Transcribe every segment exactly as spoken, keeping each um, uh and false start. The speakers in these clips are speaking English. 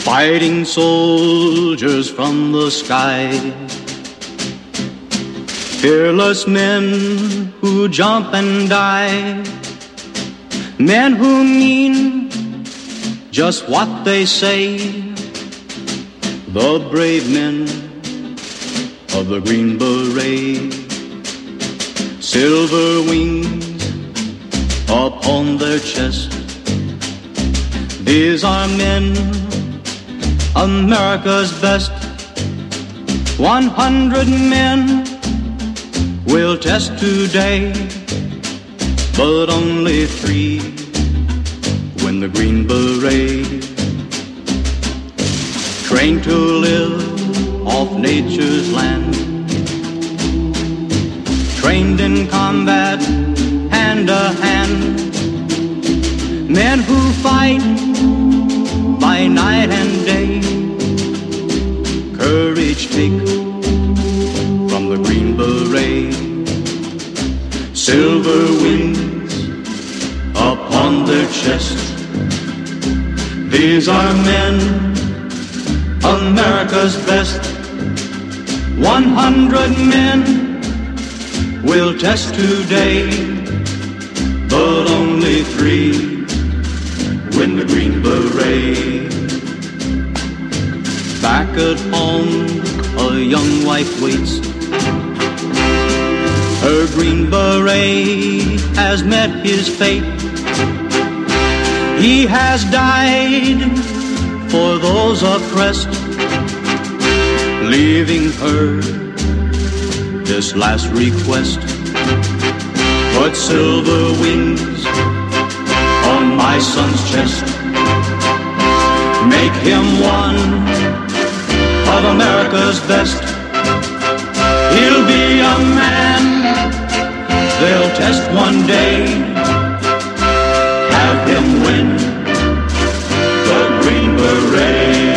Fighting soldiers from the sky, fearless men who jump and die, men who mean just what they say, the brave men of the Green Beret, silver wings upon their chest. These are men, America's best. One hundred men will test today, but only three win the Green Beret. Trained to live off nature's land, trained in combat hand to hand, men who fight by night and day, courage take from the Green Beret, silver wings upon their chest. These are men, America's best. One hundred men will test today, but only three win the Green Beret. Back at home, a young wife waits. Her Green Beret has met his fate. He has died for those oppressed, leaving her this last request. Put silver wings on my son's chest. Make him one of America's best. He'll be a man they'll test one day. Have him win the Green Beret.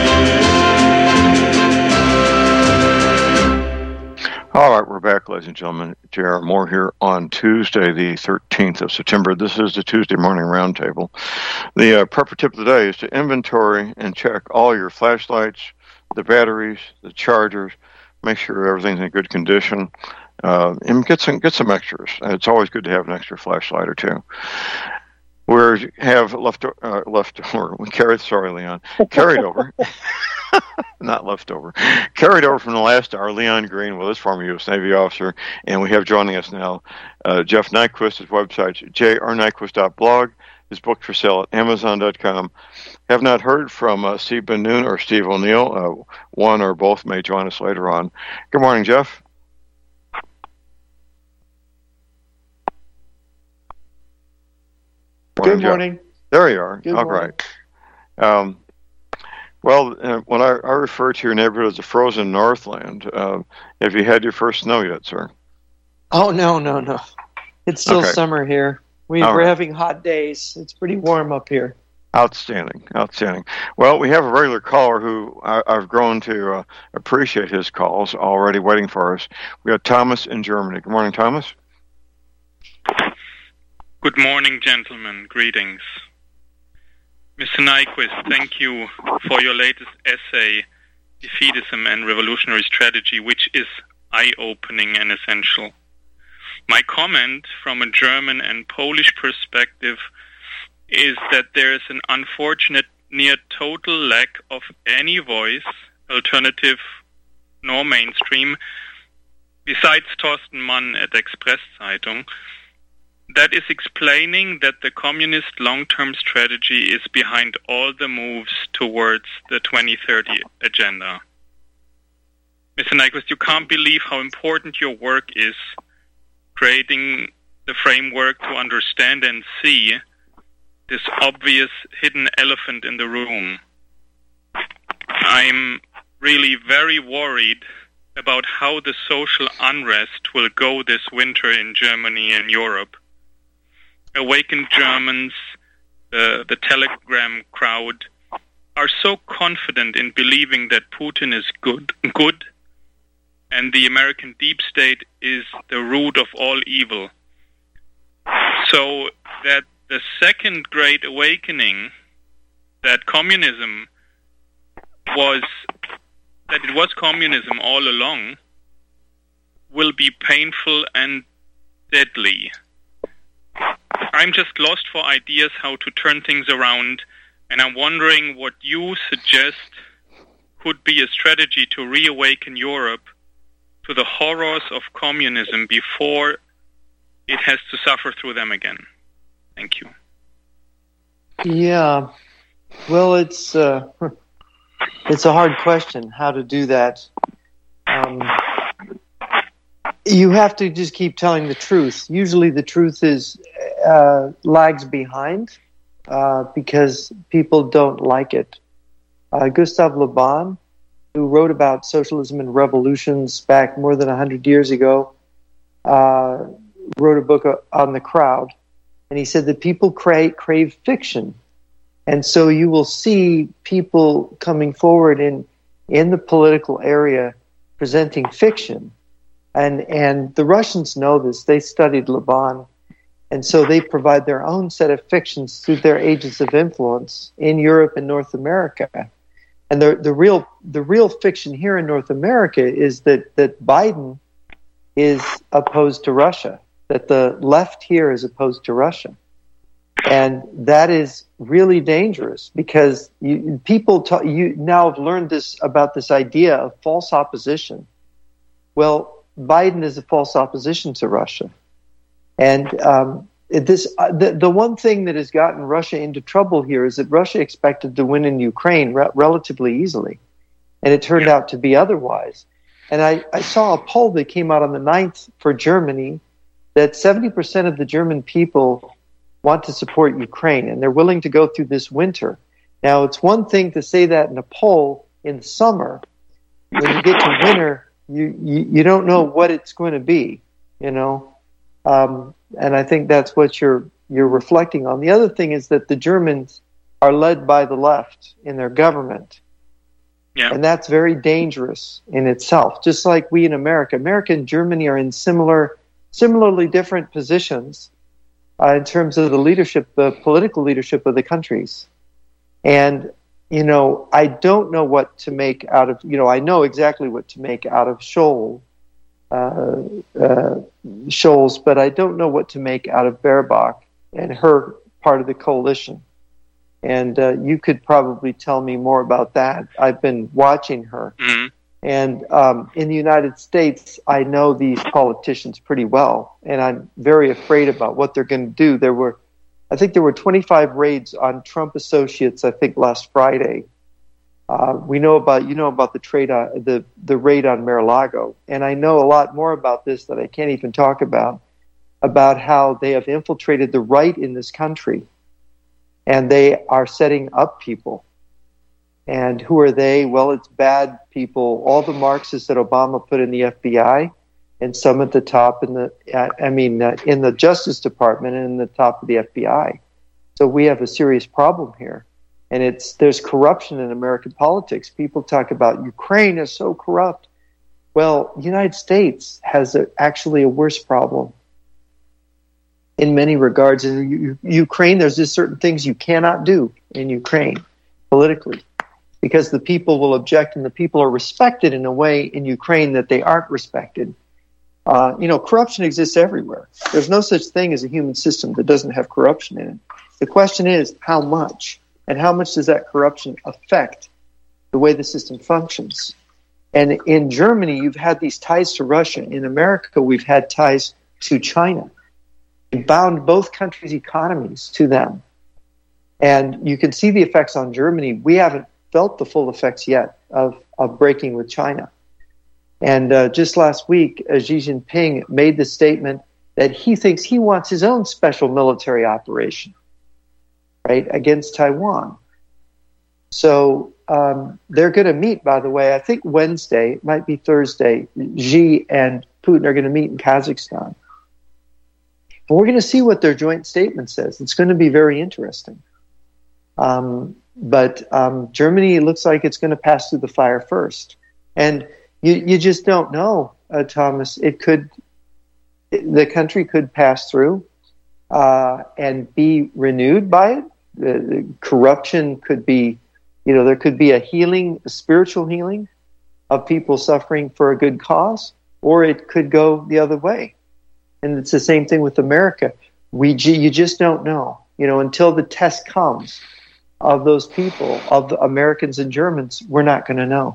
All right, we're back, ladies and gentlemen. J R. Moore here on Tuesday, the thirteenth of September. This is the Tuesday Morning Roundtable. The uh, prepper tip of the day is to inventory and check all your flashlights, the batteries, the chargers. Make sure everything's in good condition. Uh, and get some get some extras. It's always good to have an extra flashlight or two. We have left uh, leftover. We carried. Sorry, Leon. Carried over. Not leftover. Carried over from the last hour. Leon Green, well, this former U S Navy officer, and we have joining us now uh, Jeff Nyquist. His website j r nyquist dot blog. His book for sale at amazon dot com. Have not heard from uh, Steve Ben-Nun or Steve O'Neill. Uh, one or both may join us later on. Good morning, Jeff. Morning, Good morning. Jeff. There you are. Good All morning. right. Um, well, uh, when I, I refer to your neighborhood as the frozen Northland, uh, have you had your first snow yet, sir? Oh, no, no, no. It's still Okay. summer here. We, All we're right. having hot days. It's pretty warm up here. Outstanding, outstanding. Well, we have a regular caller who I, I've grown to uh, appreciate his calls already waiting for us. We got Thomas in Germany. Good morning, Thomas. Good morning, gentlemen. Greetings. Mister Nyquist, thank you for your latest essay, Defeatism and Revolutionary Strategy, which is eye-opening and essential. My comment from a German and Polish perspective is that there is an unfortunate near total lack of any voice, alternative nor mainstream, besides Thorsten Mann at Express-Zeitung, that is explaining that the communist long-term strategy is behind all the moves towards the twenty thirty agenda. Mister Nyquist, you can't believe how important your work is, creating the framework to understand and see this obvious hidden elephant in the room. I'm really very worried about how the social unrest will go this winter in Germany and Europe. Awakened Germans, uh, the Telegram crowd, are so confident in believing that Putin is good, good, and the American deep state is the root of all evil. So that the second great awakening, that communism was that it was communism all along will be painful and deadly. I'm just lost for ideas how to turn things around, and I'm wondering what you suggest could be a strategy to reawaken Europe to the horrors of communism before it has to suffer through them again. Thank you. Yeah, well, it's uh, it's a hard question how to do that. Um, you have to just keep telling the truth. Usually, the truth is uh, lags behind uh, because people don't like it. Uh, Gustave Le Bon, who wrote about socialism and revolutions back more than a hundred years ago, uh, wrote a book on the crowd, and he said that people crave, crave fiction. And so you will see people coming forward in in the political area presenting fiction. And and the Russians know this. They studied Le Bon. And so they provide their own set of fictions through their agents of influence in Europe and North America. And the the real the real fiction here in North America is that, that Biden is opposed to Russia, that the left here is opposed to Russia. And that is really dangerous because you, people ta- you now have learned this about this idea of false opposition. Well, Biden is a false opposition to Russia. And um, this uh, the, the one thing that has gotten Russia into trouble here is that Russia expected to win in Ukraine re- relatively easily. And it turned out to be otherwise. And I, I saw a poll that came out on the ninth for Germany that seventy percent of the German people want to support Ukraine, and they're willing to go through this winter. Now, it's one thing to say that in a poll in summer. When you get to winter, you, you, you don't know what it's going to be, you know. Um, and I think that's what you're you're reflecting on. The other thing is that the Germans are led by the left in their government. Yeah. And that's very dangerous in itself, just like we in America. America and Germany are in similar, similarly different positions uh, in terms of the leadership, the political leadership of the countries. And, you know, I don't know what to make out of, you know, I know exactly what to make out of Scholz, uh, uh, Scholz, but I don't know what to make out of Baerbock and her part of the coalition. And uh, you could probably tell me more about that. I've been watching her. Mm-hmm. And um, in the United States, I know these politicians pretty well, and I'm very afraid about what they're going to do. There were, I think there were twenty-five raids on Trump associates, I think, last Friday. Uh, we know about, you know about the, trade on, the, the raid on Mar-a-Lago. And I know a lot more about this that I can't even talk about, about how they have infiltrated the right in this country. And they are setting up people. And who are they? Well, it's bad people. All the Marxists that Obama put in the F B I, and some at the top in the, I mean, uh, in the Justice Department and in the top of the F B I. So we have a serious problem here. And it's there's corruption in American politics. People talk about Ukraine is so corrupt. Well, the United States has a, actually a worse problem in many regards. In U- Ukraine, there's just certain things you cannot do in Ukraine politically because the people will object, and the people are respected in a way in Ukraine that they aren't respected. Uh, you know, corruption exists everywhere. There's no such thing as a human system that doesn't have corruption in it. The question is how much, and how much does that corruption affect the way the system functions? And in Germany, you've had these ties to Russia. In America, we've had ties to China. It bound both countries' economies to them. And you can see the effects on Germany. We haven't felt the full effects yet of, of breaking with China. And uh, just last week, uh, Xi Jinping made the statement that he thinks he wants his own special military operation, right, against Taiwan. So um, they're going to meet, by the way, I think Wednesday, it might be Thursday, Xi and Putin are going to meet in Kazakhstan. And we're going to see what their joint statement says. It's going to be very interesting. Um, but um, Germany looks like it's going to pass through the fire first. And you, you just don't know, uh, Thomas. It could, it, the country could pass through uh, and be renewed by it. The, the corruption could be You know, there could be a healing, a spiritual healing of people suffering for a good cause, or it could go the other way. And it's the same thing with America. We, you just don't know, you know, until the test comes of those people, of the Americans and Germans, we're not going to know.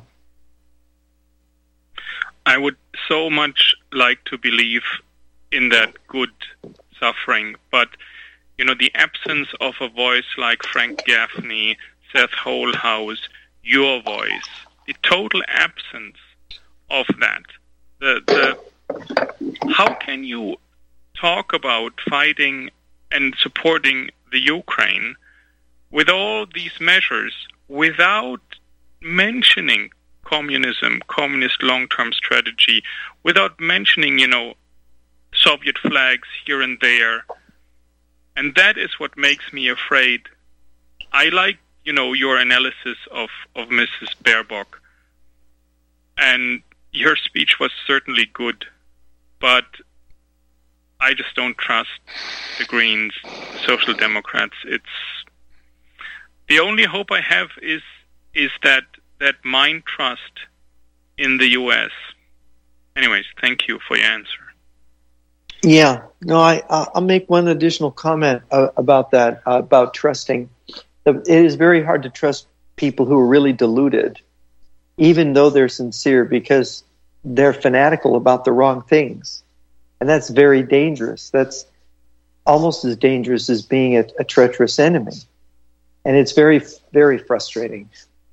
I would so much like to believe in that good suffering, but, you know, the absence of a voice like Frank Gaffney, Seth Holhouse, your voice, the total absence of that. The, the, how can you talk about fighting and supporting the Ukraine with all these measures without mentioning communism, communist long-term strategy, without mentioning, you know, Soviet flags here and there? And that is what makes me afraid. I like, you know, your analysis of, of Missus Baerbock. And your speech was certainly good, but I just don't trust the Greens, the Social Democrats. It's the only hope I have is is that that mind trust in the U S. Anyways, thank you for your answer. Yeah, no, I I'll make one additional comment uh, about that uh, about trusting. It is very hard to trust people who are really deluded, even though they're sincere, because they're fanatical about the wrong things. And that's very dangerous. That's almost as dangerous as being a, a treacherous enemy. And it's very, very frustrating.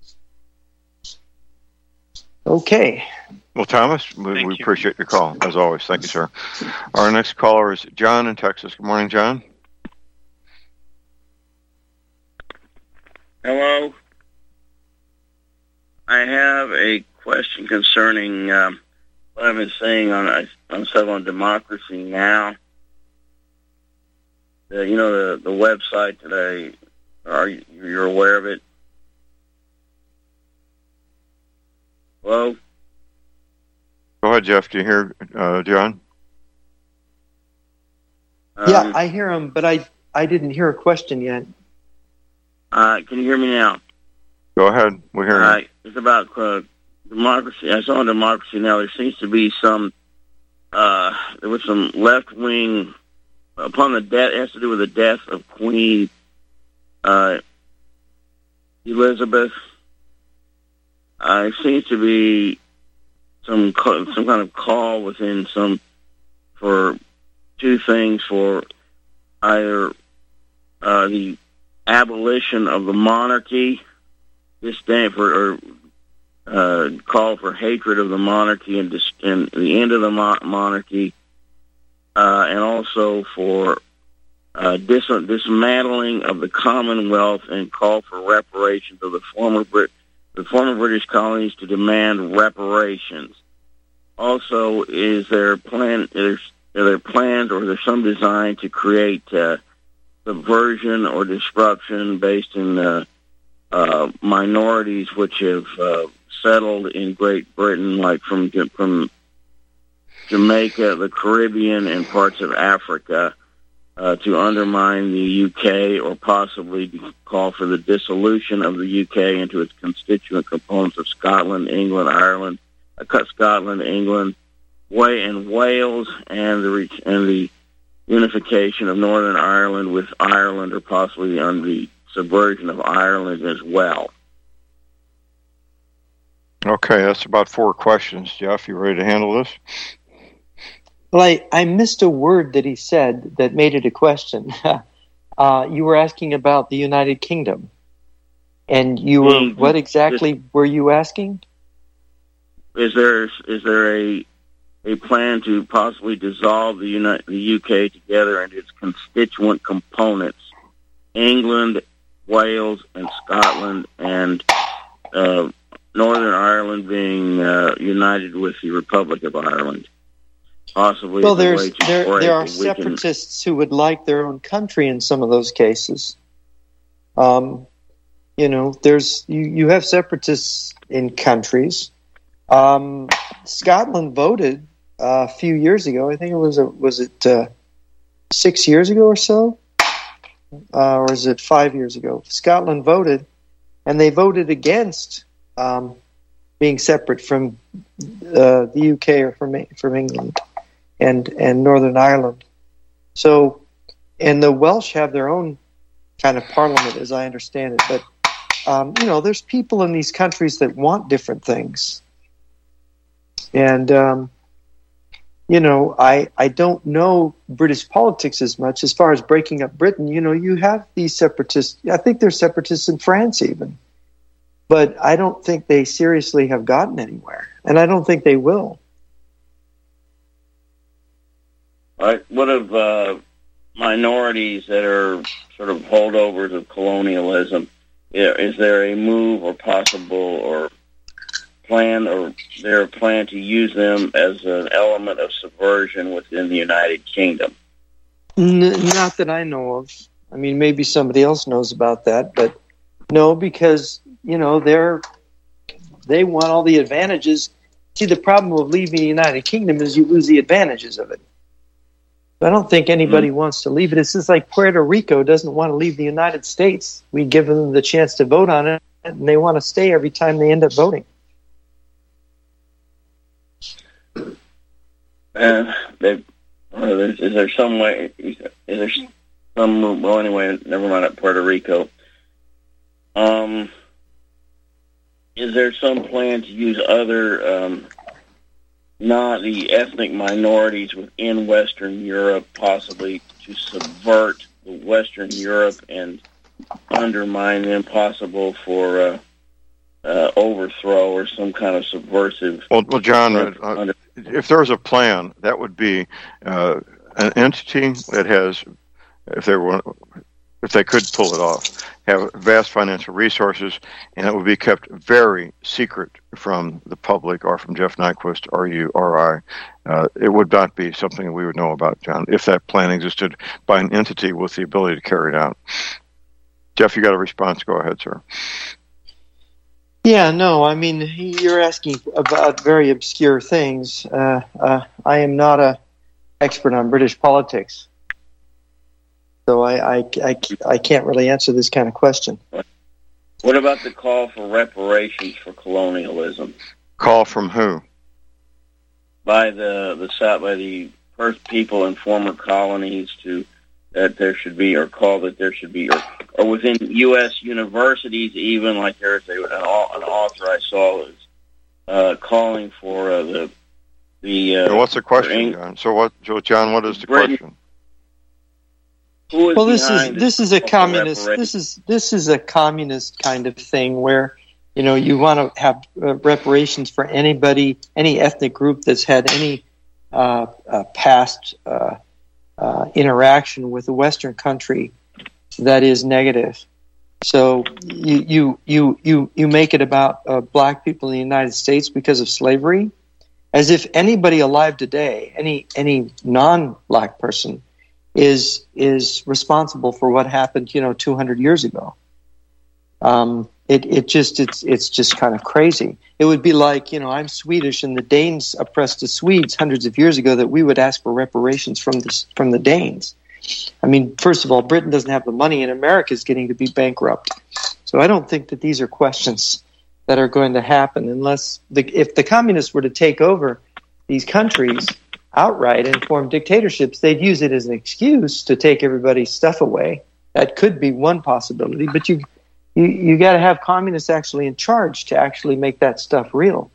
Okay. Well, Thomas, we, we appreciate your call, as always. Thank you, sir. Our next caller is John in Texas. Good morning, John. Hello. I have a question concerning um, what I've been saying on on Southern Democracy Now. The, you know, the, the website that I, are you, you're aware of it? Hello? Go ahead, Jeff. Do you hear uh, John? Um, yeah, I hear him, but I, I didn't hear a question yet. Uh, can you hear me now? Go ahead. We're hearing uh, It's about uh, democracy. I saw on Democracy Now! There seems to be some, uh, there was some left-wing, upon the death, it has to do with the death of Queen uh, Elizabeth. Uh, it seems to be some some kind of call within some for two things, for either uh, the abolition of the monarchy, disdain for, or uh, call for hatred of the monarchy and, dis- and the end of the mo- monarchy, uh, and also for uh, dis- dismantling of the Commonwealth and call for reparations of the former Brit- the former British colonies, to demand reparations. Also, is there plan? Is are there plans, or is there some design to create uh, subversion or disruption based in uh, uh, minorities which have uh, settled in Great Britain, like from from Jamaica, the Caribbean, and parts of Africa, uh, to undermine the U K, or possibly call for the dissolution of the U K into its constituent components of Scotland, England, Ireland, uh, Scotland, England, Way and Wales, and the and the unification of Northern Ireland with Ireland, or possibly on the subversion of Ireland as well. Okay, that's about four questions. Jeff, you ready to handle this? Well, I, I missed a word that he said that made it a question. uh, you were asking about the United Kingdom. And you were, mm-hmm. what exactly were you asking? Is there is there a a plan to possibly dissolve the, Uni- the U K together into its constituent components, England, Wales, and Scotland, and uh, Northern Ireland being uh, united with the Republic of Ireland? Possibly. Well, there's there there are separatists who would like their own country in some of those cases. Um, you know, there's you, you have separatists in countries. Um, Scotland voted uh, a few years ago. I think it was a, was it uh, six years ago or so, uh, or is it five years ago? Scotland voted and they voted against um, being separate from uh, the U K or from from England and and Northern Ireland. So, and the Welsh have their own kind of parliament, as I understand it. But um, you know, there's people in these countries that want different things, and um, you know, I I don't know British politics as much as far as breaking up Britain. You know, you have these separatists. I think there's separatists in France even. But I don't think they seriously have gotten anywhere, and I don't think they will. All right. What of uh, minorities that are sort of holdovers of colonialism? Is there a move or possible or plan or there a plan to use them as an element of subversion within the United Kingdom? N- not that I know of. I mean, maybe somebody else knows about that, but no, because you know, they're, they want all the advantages. See, the problem of leaving the United Kingdom is you lose the advantages of it. I don't think anybody mm-hmm. wants to leave it. It's just like Puerto Rico doesn't want to leave the United States. We give them the chance to vote on it, and they want to stay every time they end up voting. Uh, they, uh, is there some way, is there some, well, anyway, never mind at Puerto Rico. Um... Is there some plan to use other, um, not the ethnic minorities within Western Europe, possibly to subvert Western Europe and undermine them, possible for uh, uh, overthrow or some kind of subversive? Well, well John, uh, if there's a plan, that would be uh, an entity that has, if they were, if they could pull it off, have vast financial resources, and it would be kept very secret from the public or from Jeff Nyquist or you or I. Uh, it would not be something that we would know about, John, if that plan existed by an entity with the ability to carry it out. Jeff, you got a response? Go ahead, sir. Yeah, no, I mean, you're asking about very obscure things. Uh, uh, I am not an expert on British politics. So I, I, I, I can't really answer this kind of question. What about the call for reparations for colonialism? Call from who? By the the South, by the first people in former colonies to that there should be, or call that there should be, or, or within U S universities, even like there's a, an, an author I saw was uh, calling for uh, the the. Uh, so what's the question, John? So what, so John? What is the Britain, question? Well, this is this is a communist. This is this is a communist kind of thing where, you know, you want to have uh, reparations for anybody, any ethnic group that's had any uh, uh, past uh, uh, interaction with a Western country that is negative. So you you you you, you make it about uh, black people in the United States because of slavery, as if anybody alive today, any any non-black person, is is responsible for what happened, you know, two hundred years ago. Um, it it just it's it's just kind of crazy. It would be like, you know, I'm Swedish and the Danes oppressed the Swedes hundreds of years ago, that we would ask for reparations from the from the Danes. I mean, first of all, Britain doesn't have the money, and America is getting to be bankrupt. So I don't think that these are questions that are going to happen unless the, if the communists were to take over these countries outright and form dictatorships, they'd use it as an excuse to take everybody's stuff away. That could be one possibility, but you you, you got to have communists actually in charge to actually make that stuff real.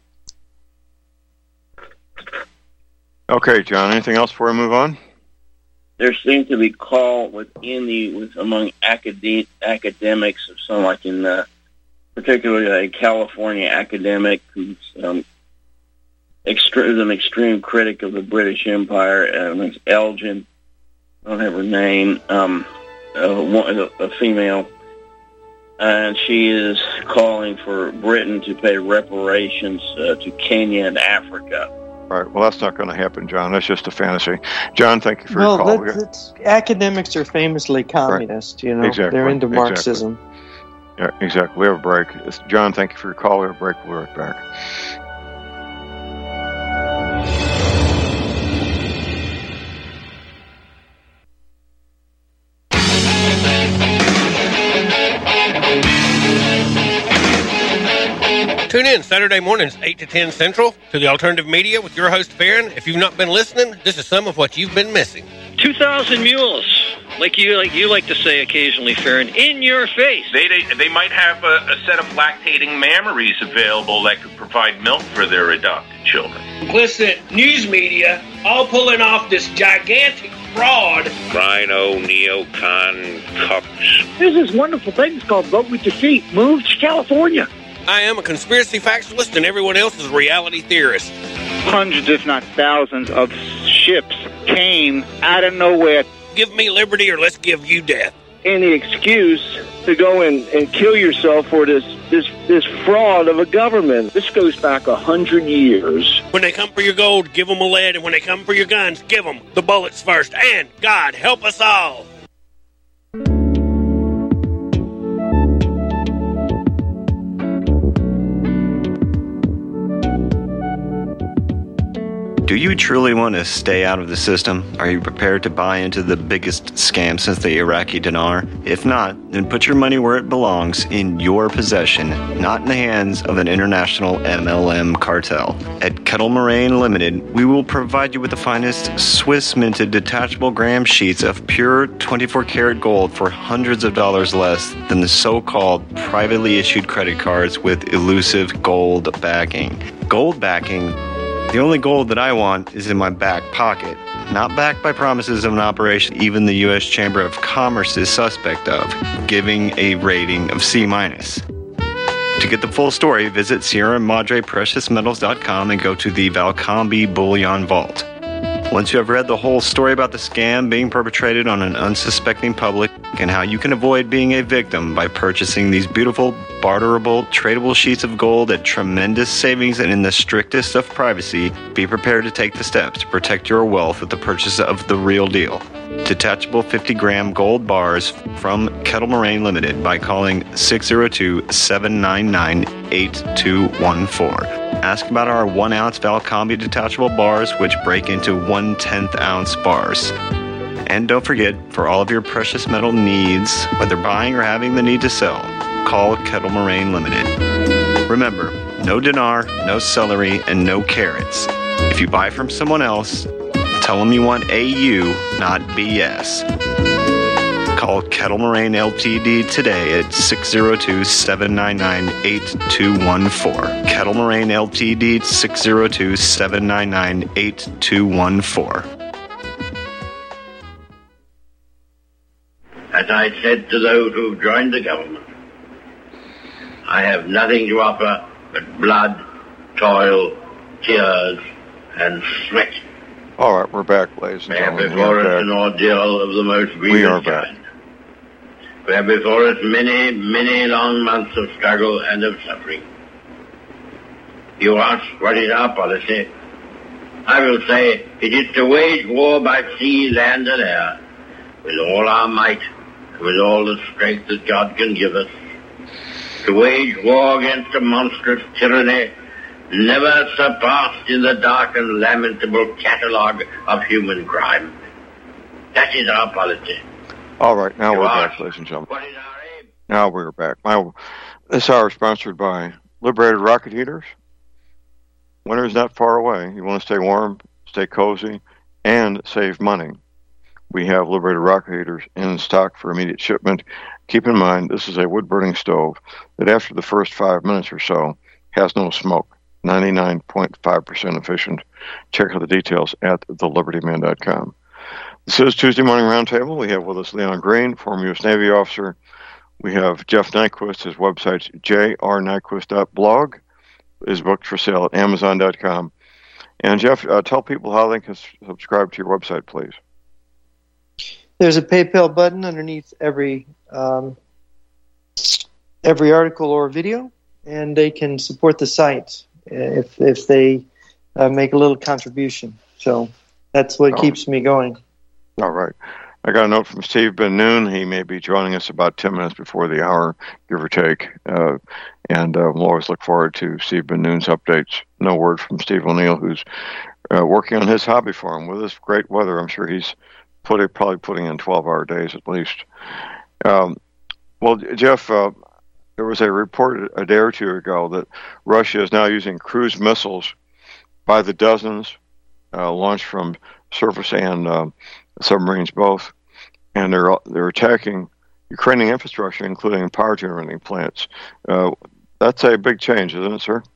Okay, John, anything else before we move on? There seems to be call within the with among academic academics of some, like in uh, particularly a California academic who's um, Extre- is an extreme critic of the British Empire. Um, it's Elgin. I don't have her name. Um, uh, one, a, a female, and she is calling for Britain to pay reparations uh, to Kenya and Africa. All right. Well, that's not going to happen, John. That's just a fantasy. John, thank you for well, your call. That's, that's, academics are famously communist. Right. You know, exactly. They're into Marxism. Exactly. Yeah, exactly. We have a break. It's, John, thank you for your call. We have a break. We'll be right back. Tune in Saturday mornings, eight to ten Central, to the Alternative Media with your host, Farron. If you've not been listening, this is some of what you've been missing. two thousand mules, like you like you like to say occasionally, Farron, in your face. They they, they might have a, a set of lactating mammaries available that could provide milk for their adopted children. Implicit news media all pulling off this gigantic fraud. Rhino, neocon, cucks. There's this wonderful thing it's called Vote With Your Feet. Move to California. I am a conspiracy factualist and everyone else is a reality theorist. Hundreds, if not thousands, of ships came out of nowhere. Give me liberty or let's give you death. Any excuse to go and, and kill yourself for this, this this fraud of a government. This goes back a hundred years. When they come for your gold, give them a lead, and when they come for your guns, give them the bullets first. And God help us all. Do you truly want to stay out of the system? Are you prepared to buy into the biggest scam since the Iraqi dinar? If not, then put your money where it belongs, in your possession, not in the hands of an international M L M cartel. At Kettle Moraine Limited, we will provide you with the finest Swiss-minted detachable gram sheets of pure twenty-four karat gold for hundreds of dollars less than the so-called privately issued credit cards with elusive gold backing. Gold backing? The only gold that I want is in my back pocket, not backed by promises of an operation even the U S Chamber of Commerce is suspect of, giving a rating of C minus. To get the full story, visit Sierra Madre Precious Metals dot com and go to the Valcambi Bullion Vault. Once you have read the whole story about the scam being perpetrated on an unsuspecting public and how you can avoid being a victim by purchasing these beautiful, barterable, tradable sheets of gold at tremendous savings and in the strictest of privacy, be prepared to take the steps to protect your wealth with the purchase of the real deal. Detachable fifty gram gold bars from Kettle Moraine Limited by calling six oh two, seven nine nine, eight two one four. Ask about our one ounce Valcambi detachable bars, which break into one tenth ounce bars. And don't forget, for all of your precious metal needs, whether buying or having the need to sell, call Kettle Moraine Limited. Remember, no dinar, no celery, and no carrots. If you buy from someone else, tell them you want A U, not B S. Call Kettle Moraine Ltd today at six oh two, seven nine nine, eight two one four. Kettle Moraine Ltd, six oh two, seven nine nine, eight two one four. As I said to those who've joined the government, I have nothing to offer but blood, toil, tears, and sweat. All right, we're back, ladies and We have gentlemen. before We are us an ordeal of the most back. We are grievous back. kind. We have before us many, many long months of struggle and of suffering. You ask, what is our policy? I will say, it is to wage war by sea, land, and air, with all our might, and with all the strength that God can give us, to wage war against a monstrous tyranny never surpassed in the dark and lamentable catalogue of human crime. That is our policy. All right, now You we're ask, back, ladies and gentlemen. what is our aim? Now we're back. My, this hour is sponsored by Liberated Rocket Heaters. Winter's not far away. You want to stay warm, stay cozy, and save money. We have Liberated Rocket Heaters in stock for immediate shipment. Keep in mind, this is a wood-burning stove that after the first five minutes or so has no smoke. ninety-nine point five percent efficient. Check out the details at the liberty man dot com. This is Tuesday Morning Roundtable. We have with us Leon Green, former U S Navy officer. We have Jeff Nyquist. His website's j r nyquist dot blog. His book's for sale at amazon dot com. And Jeff, uh, tell people how they can s- subscribe to your website, please. There's a PayPal button underneath every um, every article or video, and they can support the site if if they uh, make a little contribution. So that's what Oh. keeps me going. All right. I got a note from Steve Ben Noon. He may be joining us about ten minutes before the hour, give or take. Uh, and uh, we'll always look forward to Steve Ben Noon's updates. No word from Steve O'Neill, who's uh, working on his hobby farm. With this great weather, I'm sure he's put probably putting in twelve-hour days at least. Um, well, Jeff, uh, there was a report a day or two ago that Russia is now using cruise missiles by the dozens, uh, launched from surface and uh, submarines both, and they're they're attacking Ukrainian infrastructure, including power generating plants. Uh, that's a big change, isn't it, sir?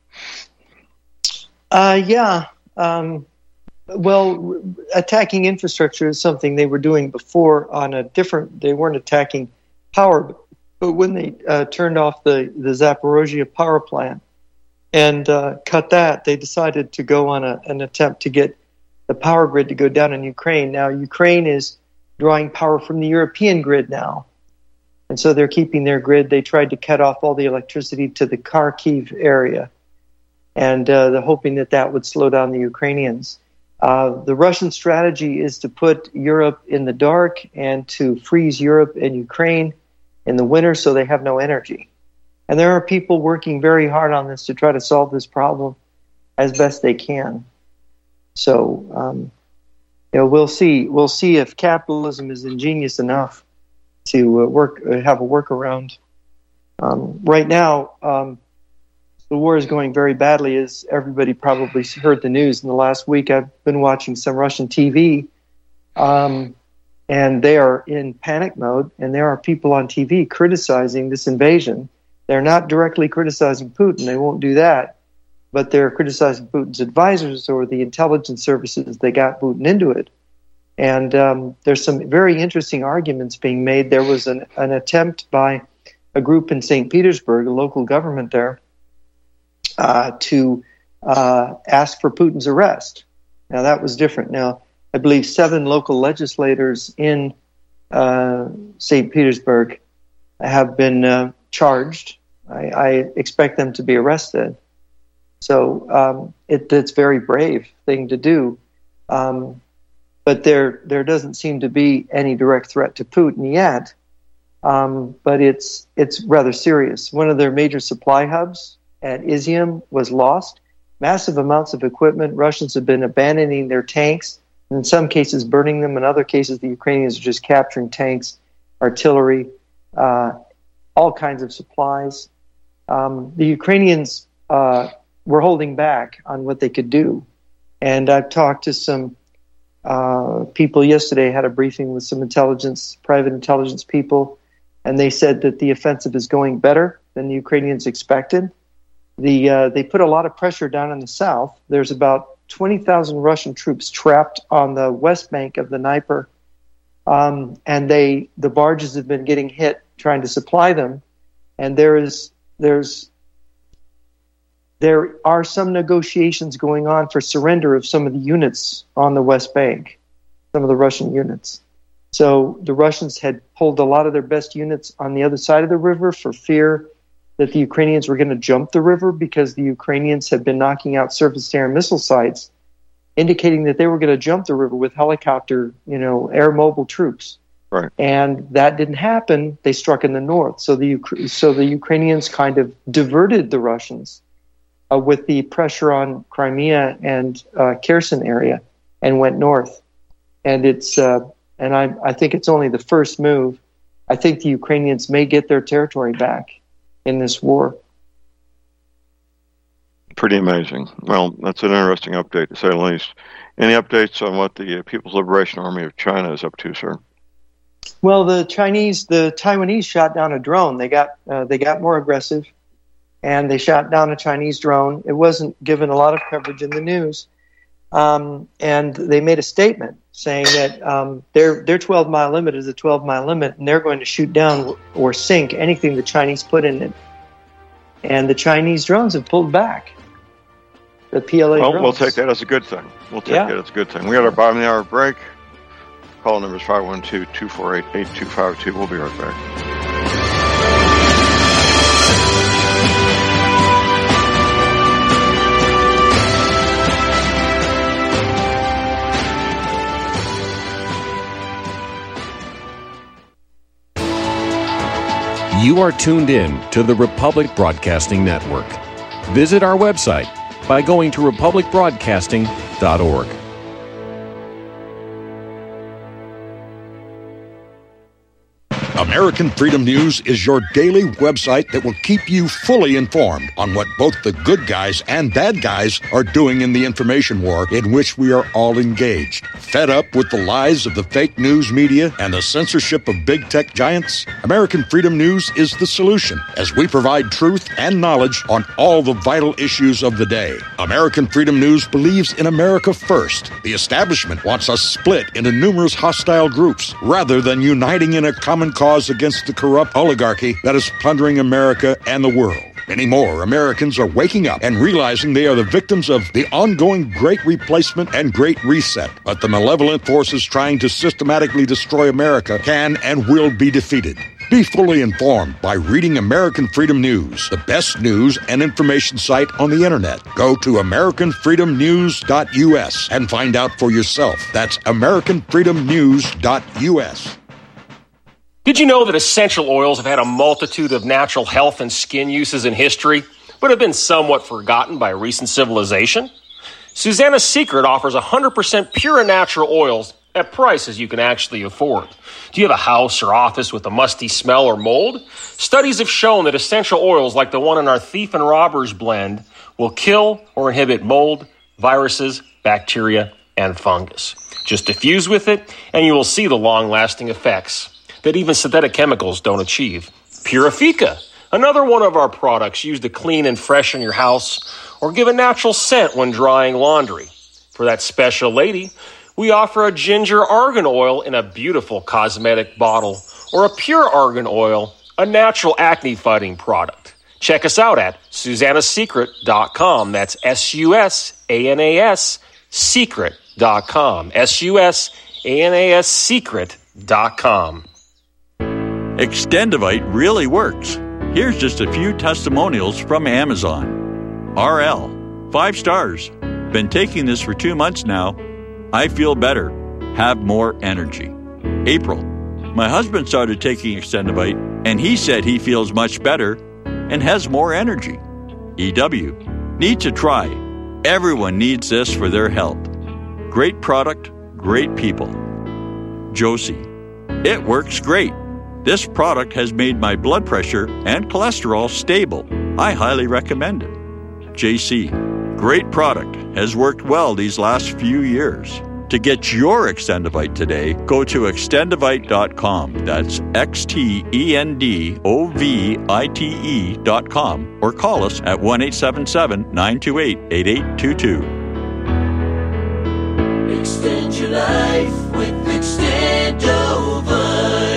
Uh, yeah. Um, well, attacking infrastructure is something they were doing before on a different. They weren't attacking power, but when they uh, turned off the the Zaporozhye power plant and uh, cut that, they decided to go on a, an attempt to get the power grid to go down in Ukraine. Now, Ukraine is drawing power from the European grid now, and so they're keeping their grid. They tried to cut off all the electricity to the Kharkiv area, and uh, they're hoping that that would slow down the Ukrainians. Uh, the Russian strategy is to put Europe in the dark and to freeze Europe and Ukraine in the winter so they have no energy. And there are people working very hard on this to try to solve this problem as best they can. So, um, you know, we'll see. We'll see if capitalism is ingenious enough to uh, work, uh, have a workaround. Um, right now, um, the war is going very badly, as everybody probably heard the news in the last week. I've been watching some Russian T V, um, and they are in panic mode, and there are people on T V criticizing this invasion. They're not directly criticizing Putin. They won't do that. But they're criticizing Putin's advisors or the intelligence services that got Putin into it. And um, there's some very interesting arguments being made. There was an, an attempt by a group in Saint Petersburg, a local government there, uh, to uh, ask for Putin's arrest. Now, that was different. Now, I believe seven local legislators in uh, Saint Petersburg have been uh, charged. I, I expect them to be arrested. So um, it, it's a very brave thing to do. Um, but there there doesn't seem to be any direct threat to Putin yet. Um, but it's it's rather serious. One of their major supply hubs at Izium was lost. Massive amounts of equipment. Russians have been abandoning their tanks, in some cases burning them. In other cases, the Ukrainians are just capturing tanks, artillery, uh, all kinds of supplies. Um, the Ukrainians uh, were holding back on what they could do. And I've talked to some uh, people yesterday, had a briefing with some intelligence, private intelligence people, and they said that the offensive is going better than the Ukrainians expected. The uh, they put a lot of pressure down in the south. There's about twenty thousand Russian troops trapped on the west bank of the Dnieper, um, and they the barges have been getting hit trying to supply them. And there is there's there are some negotiations going on for surrender of some of the units on the West Bank, some of the Russian units. So the Russians had pulled a lot of their best units on the other side of the river for fear that the Ukrainians were going to jump the river, because the Ukrainians had been knocking out surface-to-air missile sites, indicating that they were going to jump the river with helicopter, you know, air mobile troops. Right. And that didn't happen. They struck in the north. So the so the Ukrainians kind of diverted the Russians uh, with the pressure on Crimea and uh, Kherson area, and went north. And it's uh, and I I think it's only the first move. I think the Ukrainians may get their territory back in this war. Pretty amazing. Well, that's an interesting update, to say the least. Any updates on what the uh, People's Liberation Army of China is up to, sir? Well, the Chinese, the Taiwanese shot down a drone. They got uh, they got more aggressive, and they shot down a Chinese drone. It wasn't given a lot of coverage in the news, um, and they made a statement saying that um, their their twelve mile limit is a twelve mile limit, and they're going to shoot down or sink anything the Chinese put in it. And the Chinese drones have pulled back. The P L A well, drones. We'll take that as a good thing. We'll take Yeah. that as a good thing. We got our bottom of the hour break. Call number is five one two, two four eight, eight two five two. We'll be right back. You are tuned in to the Republic Broadcasting Network. Visit our website by going to republic broadcasting dot org. American Freedom News is your daily website that will keep you fully informed on what both the good guys and bad guys are doing in the information war in which we are all engaged. Fed up with the lies of the fake news media and the censorship of big tech giants? American Freedom News is the solution, as we provide truth and knowledge on all the vital issues of the day. American Freedom News believes in America first. The establishment wants us split into numerous hostile groups rather than uniting in a common cause against the corrupt oligarchy that is plundering America and the world. Many more Americans are waking up and realizing they are the victims of the ongoing Great Replacement and Great Reset. But the malevolent forces trying to systematically destroy America can and will be defeated. Be fully informed by reading American Freedom News, the best news and information site on the internet. Go to American Freedom News dot U S and find out for yourself. That's American Freedom News dot U S. Did you know that essential oils have had a multitude of natural health and skin uses in history, but have been somewhat forgotten by recent civilization? Susanna's Secret offers one hundred percent pure and natural oils at prices you can actually afford. Do you have a house or office with a musty smell or mold? Studies have shown that essential oils like the one in our Thief and Robbers blend will kill or inhibit mold, viruses, bacteria, and fungus. Just diffuse with it, and you will see the long-lasting effects that even synthetic chemicals don't achieve. Purifica, another one of our products used to clean and freshen your house or give a natural scent when drying laundry. For that special lady, we offer a ginger argan oil in a beautiful cosmetic bottle or a pure argan oil, a natural acne fighting product. Check us out at Susanna Secret dot com. That's S U S A N A S secret dot com. S U S A N A S secret dot com. Extendivite really works. Here's just a few testimonials from Amazon. R L, five stars. Been taking this for two months now. I feel better. Have more energy. April, my husband started taking Extendivite, and he said he feels much better and has more energy. E W, need to try. Everyone needs this for their health. Great product, great people. Josie, it works great. This product has made my blood pressure and cholesterol stable. I highly recommend it. J C, great product. Has worked well these last few years. To get your Extendivite today, go to extendivite dot com. That's X T E N D O V I T E dot com. Or call us at one eight seven seven, nine two eight, eight eight two two. Extend your life with Extendovite.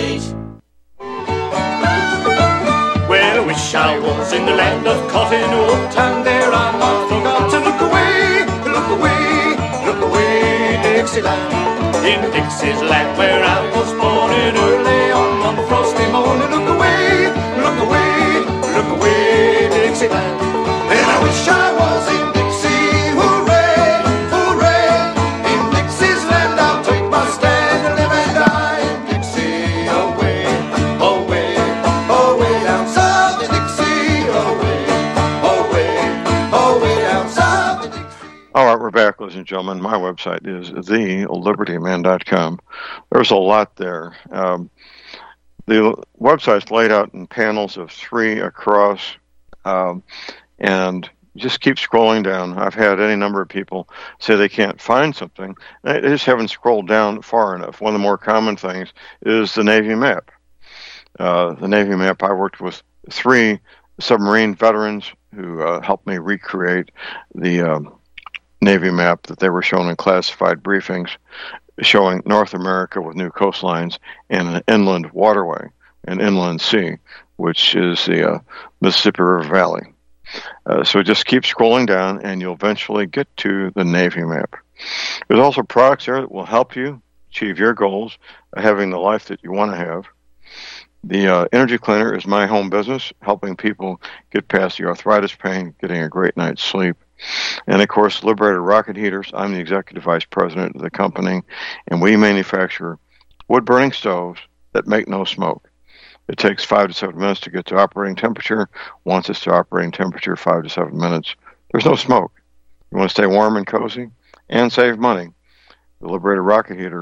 Well, I wish I was in the land of cotton wool, and there I not forgot to look away, look away, look away, Dixieland. In Dixie's land where I was born in early on one frosty morning. Look away, look away, look away, Dixieland. And I wish I was in Dixie, hooray, hooray. In Dixie's land I'll take my stand and live and die in Dixie. Away, away, away down south in Dixie. Away, away, away down south in Dixie. All right, we're back, ladies and gentlemen. My website is the liberty man dot com. There's a lot there. Um, the website's laid out in panels of three across, um, and just keep scrolling down. I've had any number of people say they can't find something. They just haven't scrolled down far enough. One of the more common things is the Navy map. Uh, the Navy map, I worked with three submarine veterans who uh, helped me recreate the um, Navy map that they were shown in classified briefings, showing North America with new coastlines and an inland waterway, an inland sea, which is the uh, Mississippi River Valley. Uh, so just keep scrolling down, and you'll eventually get to the Navy map. There's also products there that will help you achieve your goals of having the life that you want to have. The uh, Energy Cleaner is my home business, helping people get past the arthritis pain, getting a great night's sleep. And, of course, Liberated Rocket Heaters. I'm the executive vice president of the company, and we manufacture wood-burning stoves that make no smoke. It takes five to seven minutes to get to operating temperature. Once it's to operating temperature, five to seven minutes, there's no smoke. You want to stay warm and cozy and save money. The Liberated Rocket Heater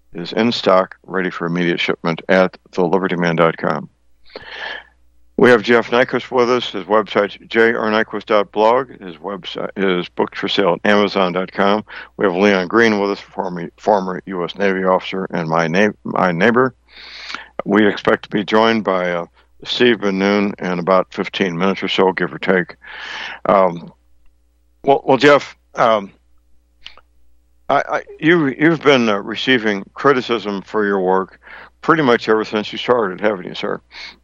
is in stock, ready for immediate shipment at the liberty man dot com. We have Jeff Nyquist with us. His website's j r nyquist dot blog. His website is booked for sale at amazon dot com. We have Leon Green with us, former, former U S Navy officer and my, na- my neighbor. We expect to be joined by uh, Steve Ben Noon in about fifteen minutes or so, give or take. Um, well, well, Jeff, um, I, I, you, you've been uh, receiving criticism for your work pretty much ever since you started, haven't you, sir?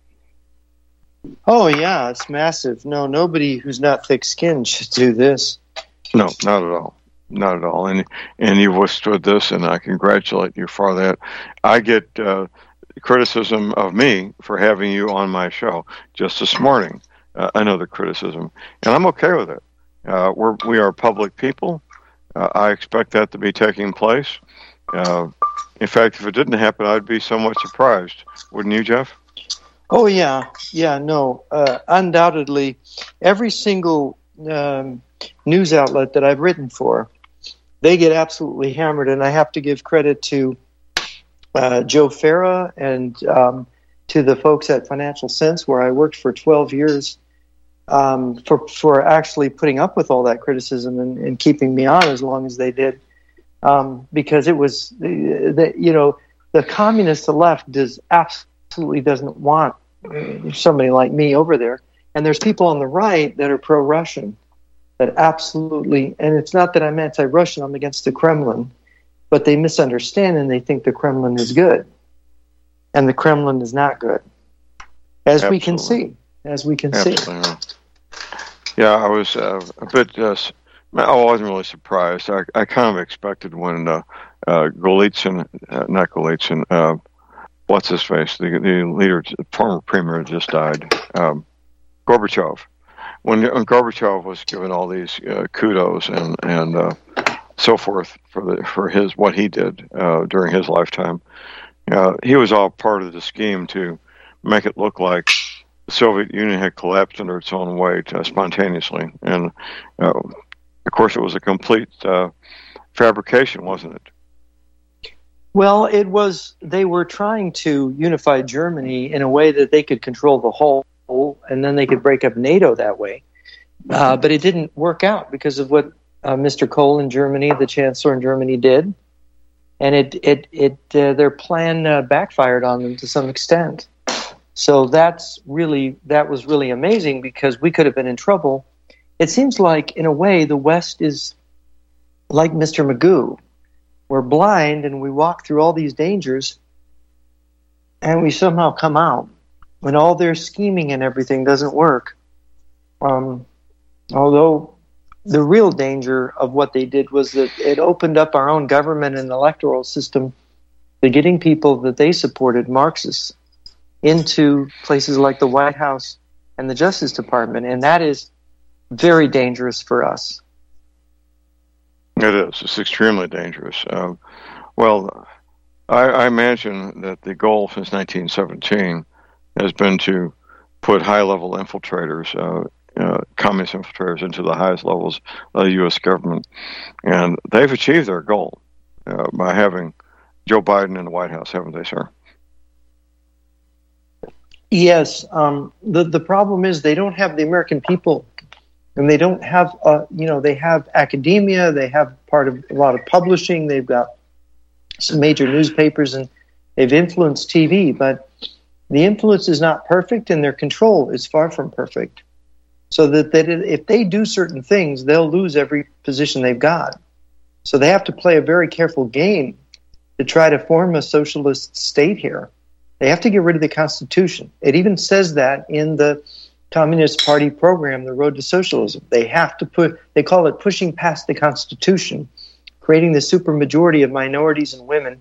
Oh, yeah, it's massive. No, nobody who's not thick-skinned should do this. No, not at all. Not at all. And and you've withstood this, and I congratulate you for that. I get uh, criticism of me for having you on my show just this morning. Uh, another criticism. And I'm okay with it. Uh, we're, we are public people. Uh, I expect that to be taking place. Uh, in fact, if it didn't happen, I'd be somewhat surprised. Wouldn't you, Jeff? Oh, yeah. Yeah, no. Uh, undoubtedly, every single um, news outlet that I've written for, they get absolutely hammered, and I have to give credit to uh, Joe Farah and um, to the folks at Financial Sense, where I worked for twelve years, um, for for actually putting up with all that criticism and, and keeping me on as long as they did, um, because it was, the, the, you know, the communist left does absolutely absolutely doesn't want somebody like me over there. And there's people on the right that are pro-Russian that absolutely, and it's not that I'm anti-Russian, I'm against the Kremlin, but they misunderstand and they think the Kremlin is good. And the Kremlin is not good. As absolutely. we can see. As we can absolutely. see. Yeah, I was uh, a bit, uh, I wasn't really surprised. I, I kind of expected when uh, uh, Golitsyn, uh, not Golitsyn, uh, what's his face? The, the leader, the former premier, just died. Um, Gorbachev. When, when Gorbachev was given all these uh, kudos and and uh, so forth for the for his what he did uh, during his lifetime, uh, he was all part of the scheme to make it look like the Soviet Union had collapsed under its own weight uh, spontaneously, and uh, of course it was a complete uh, fabrication, wasn't it? Well, it was, they were trying to unify Germany in a way that they could control the whole, and then they could break up NATO that way. Uh, but it didn't work out because of what uh, Mister Kohl in Germany, the chancellor in Germany, did. And it, it, it, uh, their plan uh, backfired on them to some extent. So that's really, that was really amazing because we could have been in trouble. It seems like, in a way, the West is like Mister Magoo. We're blind and we walk through all these dangers and we somehow come out when all their scheming and everything doesn't work. Um, although the real danger of what they did was that it opened up our own government and electoral system to getting people that they supported, Marxists, into places like the White House and the Justice Department. And that is very dangerous for us. It is. It's extremely dangerous. Uh, well, I, I imagine that the goal since nineteen seventeen has been to put high-level infiltrators, uh, uh, communist infiltrators, into the highest levels of the U S government. And they've achieved their goal uh, by having Joe Biden in the White House, haven't they, sir? Yes. Um, the, the problem is they don't have the American people. And they don't have, uh, you know, they have academia, they have part of a lot of publishing, they've got some major newspapers, and they've influenced T V, but the influence is not perfect, and their control is far from perfect. So that, that if they do certain things, they'll lose every position they've got. So they have to play a very careful game to try to form a socialist state here. They have to get rid of the Constitution. It even says that in the Communist Party program, The Road to Socialism. They have to put, they call it pushing past the Constitution, creating the supermajority of minorities and women.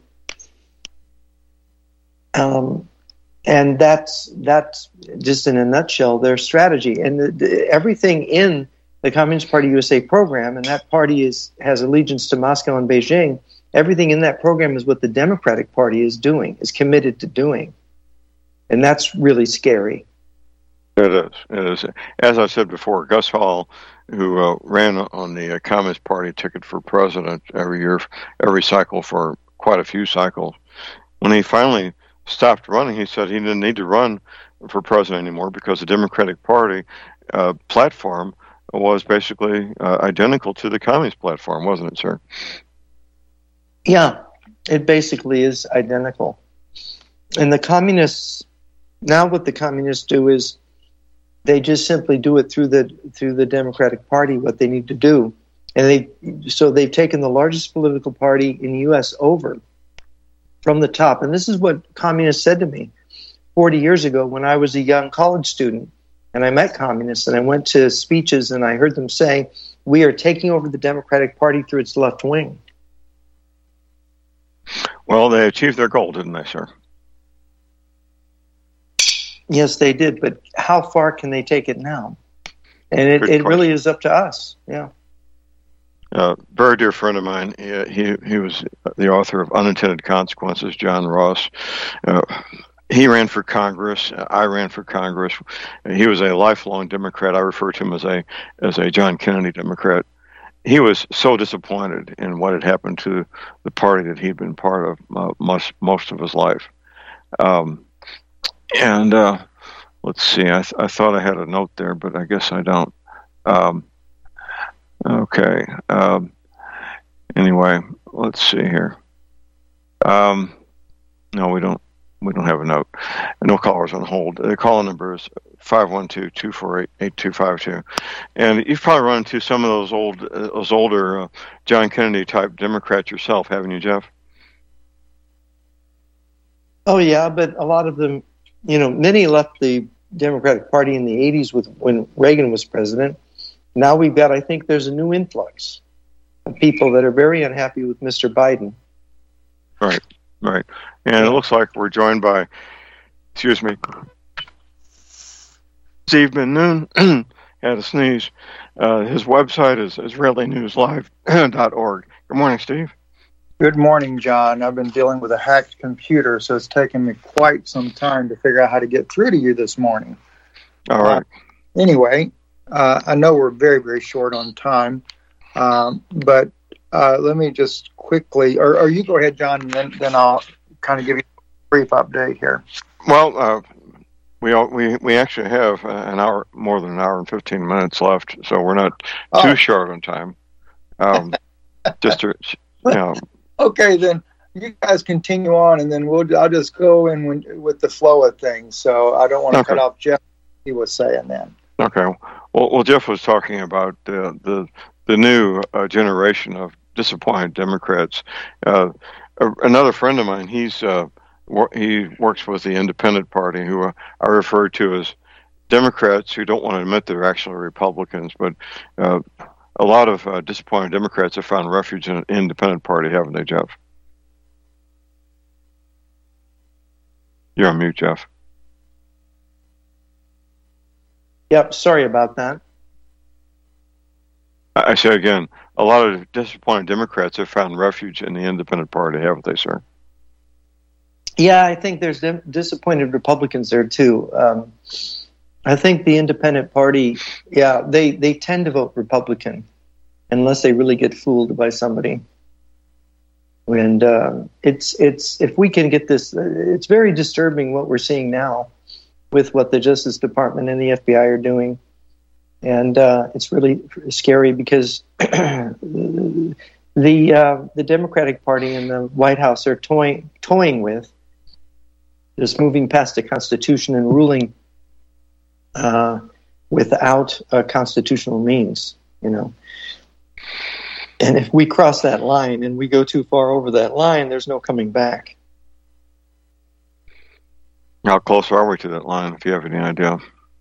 Um, and that's, that's just in a nutshell their strategy. And the, the, everything in the Communist Party U S A program, and that party is has allegiance to Moscow and Beijing, everything in that program is what the Democratic Party is doing, is committed to doing. And that's really scary. It is. It is. As I said before, Gus Hall, who uh, ran on the uh, Communist Party ticket for president every year, every cycle for quite a few cycles. When he finally stopped running, he said he didn't need to run for president anymore because the Democratic Party uh, platform was basically uh, identical to the Communist platform, wasn't it, sir? Yeah, it basically is identical. And the communists, now what the communists do is they just simply do it through the through the Democratic Party, what they need to do. And they so they've taken the largest political party in the U S over from the top. And this is what communists said to me forty years ago when I was a young college student and I met communists and I went to speeches and I heard them say, we are taking over the Democratic Party through its left wing. Well, they achieved their goal, didn't they, sir? Yes, they did. But how far can they take it now? And it, it really is up to us. Yeah. A uh, very dear friend of mine, he, he he was the author of Unintended Consequences, John Ross. Uh, he ran for Congress. I ran for Congress. He was a lifelong Democrat. I refer to him as a as a John Kennedy Democrat. He was so disappointed in what had happened to the party that he'd been part of uh, most most of his life. Um, and uh, let's see, I, th- I thought I had a note there, but I guess I don't. Um, Okay. Um, anyway, let's see here. Um, no, we don't. We don't have a note. No callers on hold. The call number is five one two, two four eight, eight two five two. And you've probably run into some of those old, uh, those older uh, John Kennedy type Democrats yourself, haven't you, Jeff? Oh yeah, but a lot of them, you know, many left the Democratic Party in the eighties with when Reagan was president. Now we've got, I think there's a new influx of people that are very unhappy with Mister Biden. Right, right. And it looks like we're joined by, excuse me, Steve Ben Noon, had a sneeze. Uh, his website is Israeli News Live dot org. Good morning, Steve. Good morning, John. I've been dealing with a hacked computer, so it's taken me quite some time to figure out how to get through to you this morning. All right. Uh, anyway, Uh, I know we're very, very short on time, um, but uh, let me just quickly, or, or you go ahead, John, and then, then I'll kind of give you a brief update here. Well, uh, we all, we we actually have an hour, more than an hour and fifteen minutes left, so we're not too oh. short on time. Um, just to, you know. Okay, then you guys continue on, and then we'll I'll just go in when, with the flow of things. So I don't want to okay. cut off Jeff. He was saying then. Okay. Well, well, Jeff was talking about uh, the the new uh, generation of disappointed Democrats. Uh, another friend of mine, he's uh, wor- he works with the Independent Party, who uh, I refer to as Democrats who don't want to admit they're actually Republicans. But uh, a lot of uh, disappointed Democrats have found refuge in an Independent Party, haven't they, Jeff? You're on mute, Jeff. Yep, sorry about that. I say again, a lot of disappointed Democrats have found refuge in the Independent Party, haven't they, sir? Yeah, I think there's dim- disappointed Republicans there, too. Um, I think the Independent Party, yeah, they, they tend to vote Republican unless they really get fooled by somebody. And uh, it's it's if we can get this, it's very disturbing what we're seeing now with what the Justice Department and the F B I are doing. And uh, it's really scary because the uh, the Democratic Party and the White House are toying, toying with just moving past the Constitution and ruling uh, without uh, constitutional means, you know. And if we cross that line and we go too far over that line, there's no coming back. How close are we to that line, if you have any idea?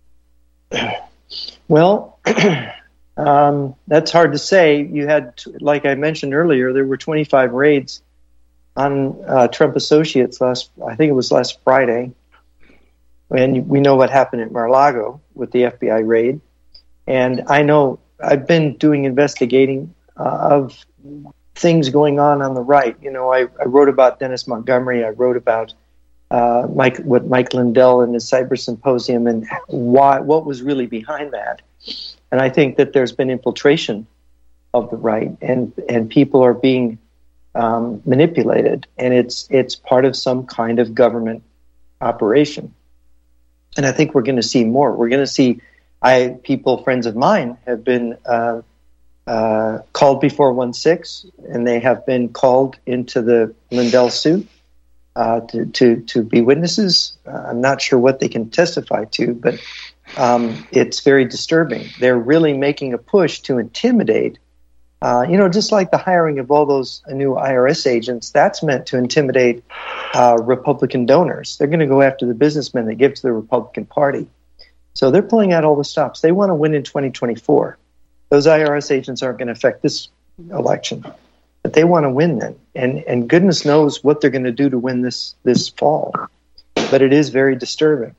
Well, um, that's hard to say. You had, like I mentioned earlier, there were twenty-five raids on uh, Trump associates last, I think it was last Friday. And we know what happened at Mar-a-Lago with the F B I raid. And I know I've been doing investigating uh, of things going on on the right. You know, I, I wrote about Dennis Montgomery. I wrote about Uh, Mike, what Mike Lindell and his Cyber Symposium, and why, what was really behind that. And I think that there's been infiltration of the right, and and people are being um, manipulated, and it's it's part of some kind of government operation. And I think we're going to see more. We're going to see, I people, friends of mine, have been uh, uh, called before one six, and they have been called into the Lindell suit uh, to, to to be witnesses. Uh, I'm not sure what they can testify to, but um, it's very disturbing. They're really making a push to intimidate. Uh, you know, just like the hiring of all those new I R S agents, that's meant to intimidate uh, Republican donors. They're going to go after the businessmen that give to the Republican Party. So they're pulling out all the stops. They want to win in twenty twenty-four. Those I R S agents aren't going to affect this election, but they want to win then. And and goodness knows what they're going to do to win this this fall. But it is very disturbing.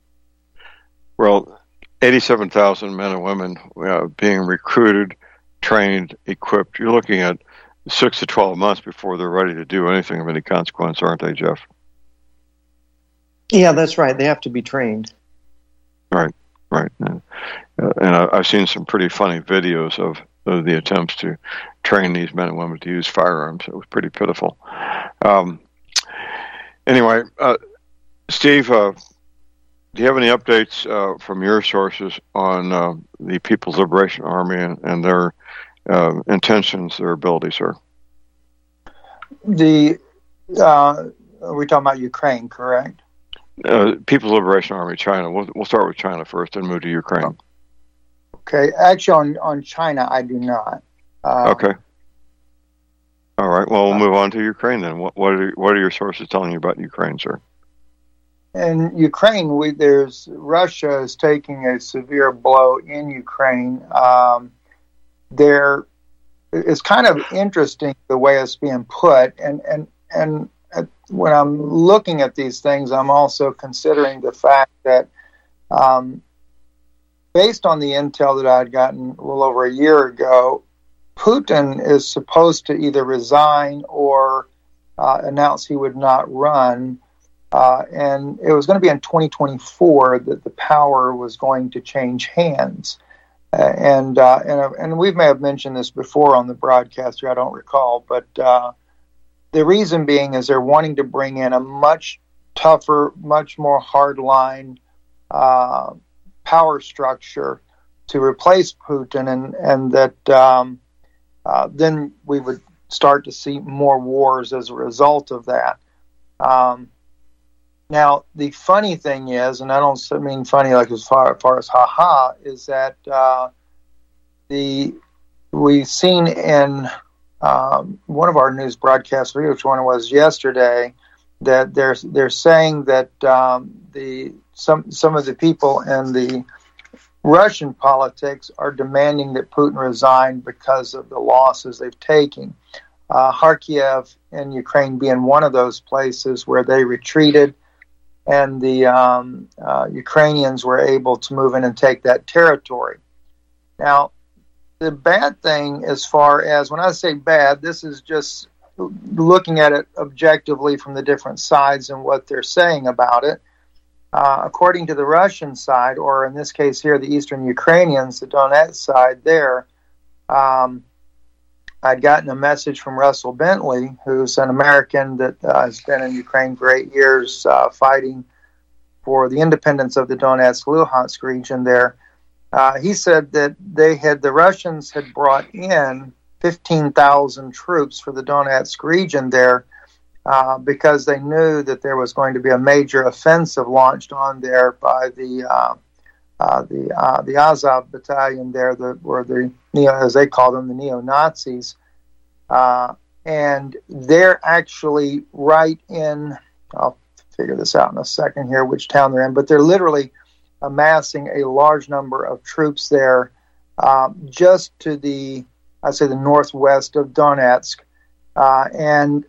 Well, eighty-seven thousand men and women uh, being recruited, trained, equipped. You're looking at six to twelve months before they're ready to do anything of any consequence, aren't they, Jeff? Yeah, that's right. They have to be trained. Right, right. Uh, and I, I've seen some pretty funny videos of, of the attempts to train these men and women to use firearms. It was pretty pitiful. Um, anyway, uh, Steve, uh, do you have any updates uh, from your sources on uh, the People's Liberation Army and, and their uh, intentions, their abilities, sir? The uh, we're talking about Ukraine, correct? Uh, People's Liberation Army, China. We'll, we'll start with China first, then move to Ukraine. Okay, actually, on, on China, I do not. Uh, okay. All right. Well, we'll move on to Ukraine then. What, what are what are your sources telling you about Ukraine, sir? In Ukraine, we, there's Russia is taking a severe blow in Ukraine. Um, there, it's kind of interesting the way it's being put, and and and when I'm looking at these things, I'm also considering the fact that, um, based on the intel that I'd gotten a little over a year ago, Putin is supposed to either resign or uh, announce he would not run. Uh, and it was going to be in twenty twenty-four that the power was going to change hands. Uh, and, uh, and and we may have mentioned this before on the broadcast, I don't recall, but uh, the reason being is they're wanting to bring in a much tougher, much more hardline uh, power structure to replace Putin, and, and that um, uh, then we would start to see more wars as a result of that. Um, Now, the funny thing is, and I don't mean funny like as far, as far as ha-ha, is that uh, the we've seen in um, one of our news broadcasts, which one it was yesterday, that they're they're saying that um, the some some of the people in the Russian politics are demanding that Putin resign because of the losses they've taken. Uh, Kharkiv in Ukraine being one of those places where they retreated, and the um, uh, Ukrainians were able to move in and take that territory. Now, the bad thing, as far as, when I say bad, this is just looking at it objectively from the different sides and what they're saying about it. Uh, according to the Russian side, or in this case here, the Eastern Ukrainians, the Donetsk side there, um, I'd gotten a message from Russell Bentley, who's an American that uh, has been in Ukraine for eight years uh, fighting for the independence of the Donetsk-Luhansk region there. Uh, he said that they had the Russians had brought in fifteen thousand troops for the Donetsk region there uh, because they knew that there was going to be a major offensive launched on there by the uh, uh, the uh, the Azov battalion there, the, or the neo, as they call them, the neo-Nazis, uh, and they're actually right in. I'll figure this out in a second here, which town they're in, but they're literally amassing a large number of troops there, um, just to the, I say, the northwest of Donetsk, uh, and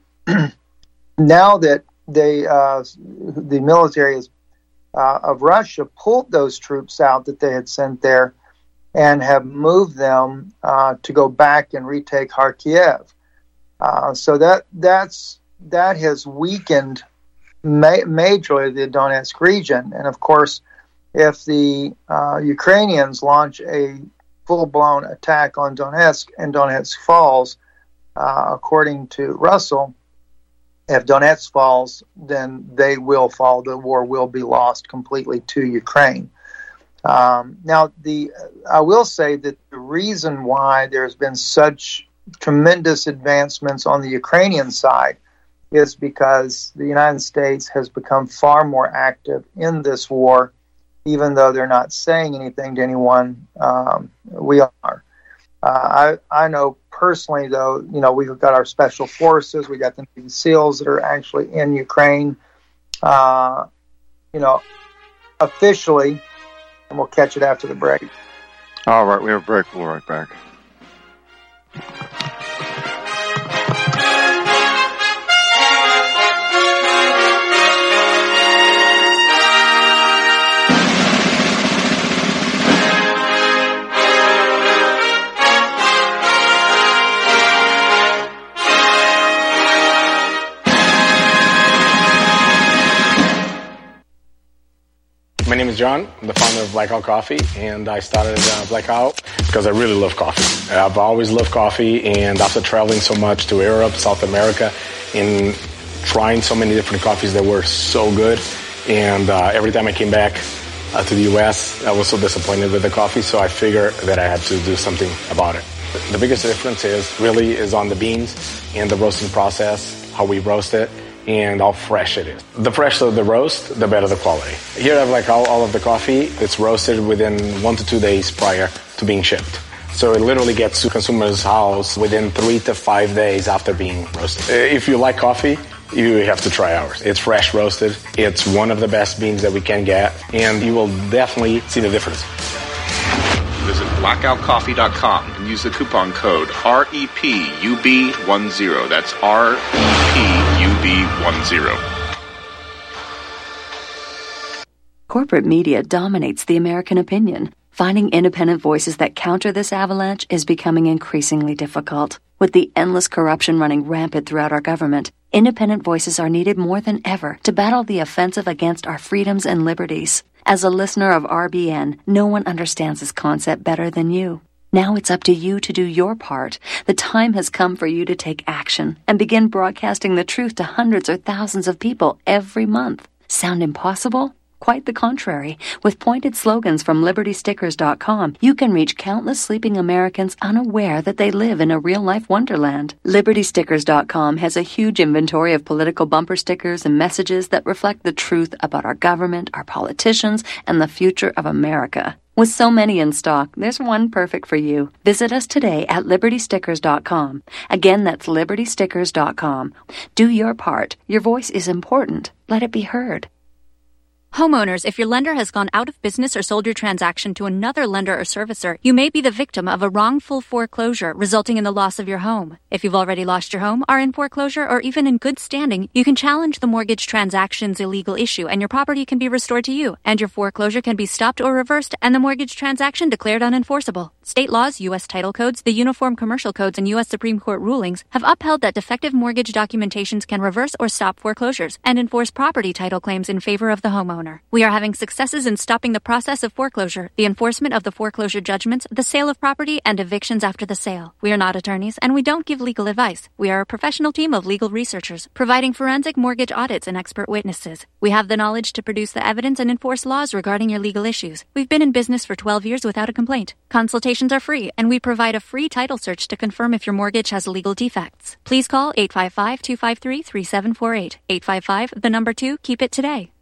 now that they, uh, the military is, uh, of Russia pulled those troops out that they had sent there, and have moved them uh, to go back and retake Kharkiv. Uh, so that that's that has weakened ma- majorly the Donetsk region, and of course, if the uh, Ukrainians launch a full-blown attack on Donetsk and Donetsk falls, uh, according to Russell, if Donetsk falls, then they will fall. The war will be lost completely to Ukraine. Um, now, the I will say that the reason why there's been such tremendous advancements on the Ukrainian side is because the United States has become far more active in this war, even though they're not saying anything to anyone. Um, we are. Uh, I I know personally, though, you know, we've got our special forces, we got the Navy SEALs that are actually in Ukraine. Uh, you know, officially, and we'll catch it after the break. All right, we have a break. We'll be right back. My name is John. I'm the founder of Blackout Coffee, and I started uh, Blackout because I really love coffee. I've always loved coffee, and after traveling so much to Europe, South America, and trying so many different coffees that were so good, and uh, every time I came back uh, to the U S, I was so disappointed with the coffee, so I figured that I had to do something about it. The biggest difference is really is on the beans and the roasting process, how we roast it, and how fresh it is. The fresher the roast, the better the quality. Here I have like all, all of the coffee. It's roasted within one to two days prior to being shipped. So it literally gets to consumer's house within three to five days after being roasted. If you like coffee, you have to try ours. It's fresh roasted. It's one of the best beans that we can get, and you will definitely see the difference. Visit blackout coffee dot com and use the coupon code R E P U B ten. That's R E P U B ten. Corporate media dominates the American opinion. Finding independent voices that counter this avalanche is becoming increasingly difficult. With the endless corruption running rampant throughout our government, independent voices are needed more than ever to battle the offensive against our freedoms and liberties. As a listener of R B N, no one understands this concept better than you. Now it's up to you to do your part. The time has come for you to take action and begin broadcasting the truth to hundreds or thousands of people every month. Sound impossible? Quite the contrary. With pointed slogans from liberty stickers dot com, you can reach countless sleeping Americans unaware that they live in a real-life wonderland. liberty stickers dot com has a huge inventory of political bumper stickers and messages that reflect the truth about our government, our politicians, and the future of America. With so many in stock, there's one perfect for you. Visit us today at liberty stickers dot com. Again, that's liberty stickers dot com. Do your part. Your voice is important. Let it be heard. Homeowners, if your lender has gone out of business or sold your transaction to another lender or servicer, you may be the victim of a wrongful foreclosure resulting in the loss of your home. If you've already lost your home, are in foreclosure, or even in good standing, you can challenge the mortgage transaction's illegal issue and your property can be restored to you, and your foreclosure can be stopped or reversed and the mortgage transaction declared unenforceable. State laws, U S title codes, the Uniform Commercial Codes, and U S Supreme Court rulings have upheld that defective mortgage documentations can reverse or stop foreclosures and enforce property title claims in favor of the homeowner. We are having successes in stopping the process of foreclosure, the enforcement of the foreclosure judgments, the sale of property, and evictions after the sale. We are not attorneys, and we don't give legal advice. We are a professional team of legal researchers, providing forensic mortgage audits and expert witnesses. We have the knowledge to produce the evidence and enforce laws regarding your legal issues. We've been in business for twelve years without a complaint. Consultations are free, and we provide a free title search to confirm if your mortgage has legal defects. Please call eight five five, two five three, three seven four eight. eight five five, the number two, keep it today.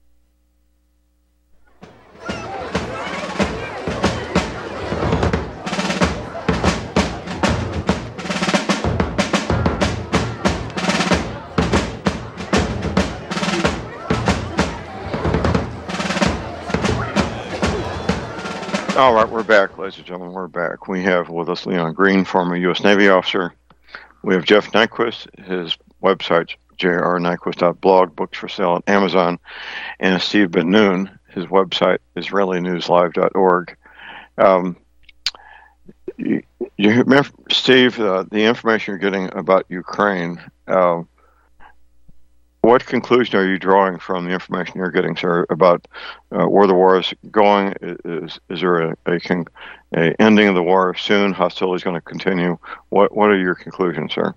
All right, we're back, ladies and gentlemen. We're back. We have with us Leon Green, former U S Navy officer. We have Jeff Nyquist. His website's j r nyquist dot blog, books for sale on Amazon. And Steve Ben-Nun. His website, israeli news live dot org. Um, you, you remember, Steve, uh, the information you're getting about Ukraine, uh, what conclusion are you drawing from the information you're getting, sir, about uh, where the war is going? Is is there a, a, con- a ending of the war soon? Hostilities going to continue? What What are your conclusions, sir?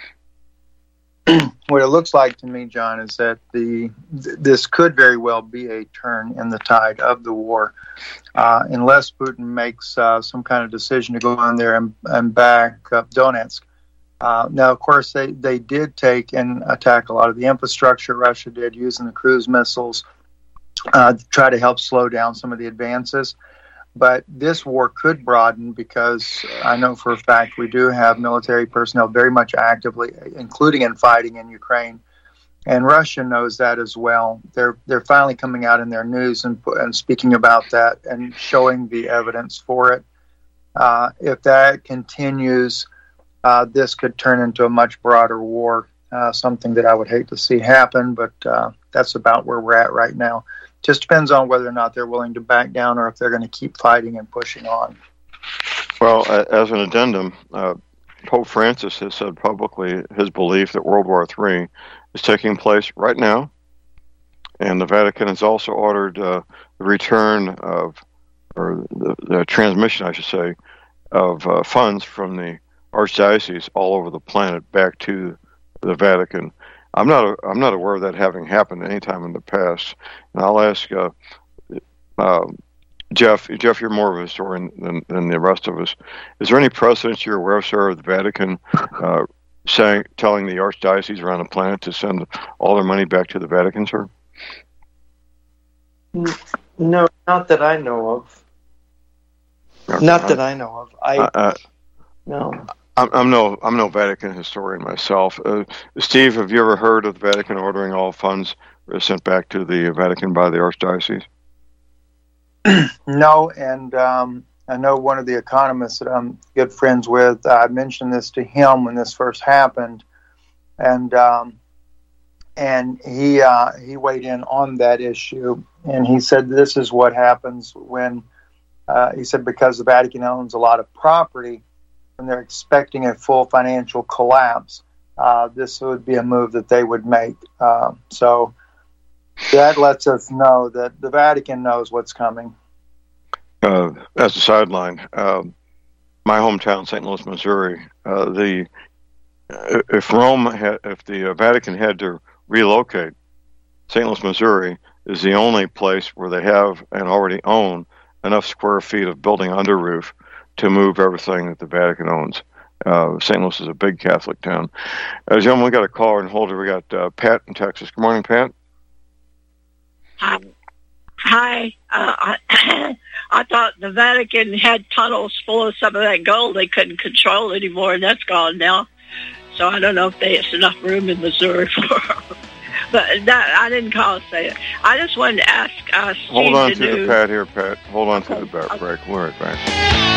What it looks like to me, John, is that the th- this could very well be a turn in the tide of the war, uh, unless Putin makes uh, some kind of decision to go in there and, and back up Donetsk. Uh, now, of course, they, they did take and attack a lot of the infrastructure. Russia did, using the cruise missiles uh, to try to help slow down some of the advances. But this war could broaden, because I know for a fact we do have military personnel very much actively, including in fighting in Ukraine. And Russia knows that as well. They're they're finally coming out in their news and, and speaking about that and showing the evidence for it. Uh, if that continues, uh, this could turn into a much broader war, uh, something that I would hate to see happen, but uh, that's about where we're at right now. Just depends on whether or not they're willing to back down, or if they're going to keep fighting and pushing on. Well, uh, as an addendum, uh, Pope Francis has said publicly his belief that World War Three is taking place right now, and the Vatican has also ordered uh, the return of, or the, the transmission, I should say, of uh, funds from the archdiocese all over the planet back to the Vatican. I'm not. I'm not aware of that having happened any time in the past. And I'll ask uh, uh, Jeff. Jeff, you're more of a historian than, than the rest of us. Is there any precedence you're aware of, sir, of the Vatican uh, saying, telling the archdioceses around the planet to send all their money back to the Vatican, sir? No, not that I know of. Okay. Not that I know of. I uh, no. I'm, I'm no I'm no Vatican historian myself. Uh, Steve, have you ever heard of the Vatican ordering all funds sent back to the Vatican by the archdiocese? No, and um, I know one of the economists that I'm good friends with. I mentioned this to him when this first happened, and um, and he uh, he weighed in on that issue, and he said this is what happens when uh, he said because the Vatican owns a lot of property. When they're expecting a full financial collapse, uh, this would be a move that they would make. Uh, so that lets us know that the Vatican knows what's coming. Uh, as a sideline, uh, my hometown, Saint Louis, Missouri, uh, the if Rome had, if the Vatican had to relocate, Saint Louis, Missouri is the only place where they have and already own enough square feet of building under roof to move everything that the Vatican owns. Uh, Saint Louis is a big Catholic town. Uh, gentlemen, we got a caller and holder. We got uh, Pat in Texas. Good morning, Pat. Hi. Hi. Uh, I, I thought the Vatican had tunnels full of some of that gold they couldn't control anymore, and that's gone now. So I don't know if there's enough room in Missouri for But that, I didn't call to say it. I just wanted to ask uh, Steve Hold on to do, the Pat here, Pat. Hold on to the back break. We're right back.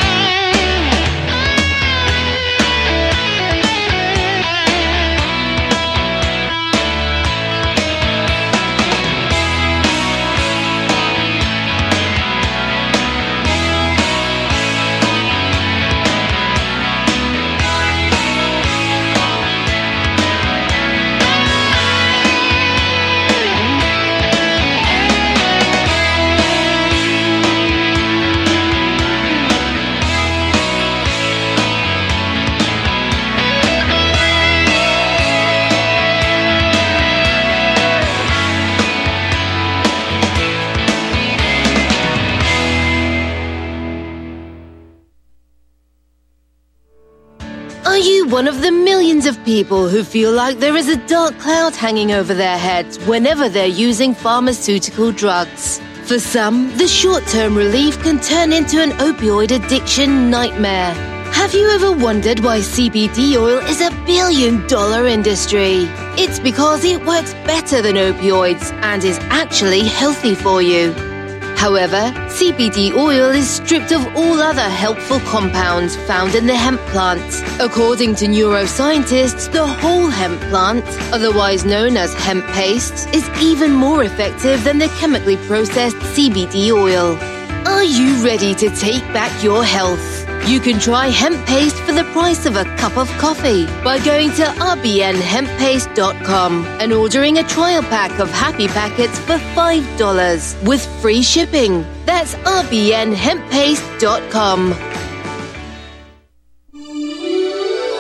Are you one of the millions of people who feel like there is a dark cloud hanging over their heads whenever they're using pharmaceutical drugs? For some, the short-term relief can turn into an opioid addiction nightmare. Have you ever wondered why C B D oil is a billion-dollar industry? It's because it works better than opioids and is actually healthy for you. However, C B D oil is stripped of all other helpful compounds found in the hemp plant. According to neuroscientists, the whole hemp plant, otherwise known as hemp paste, is even more effective than the chemically processed C B D oil. Are you ready to take back your health? You can try hemp paste for the price of a cup of coffee by going to r b n hemp paste dot com and ordering a trial pack of Happy Packets for five dollars with free shipping. That's r b n hemp paste dot com.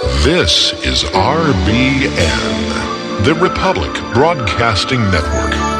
This is R B N, the Republic Broadcasting Network.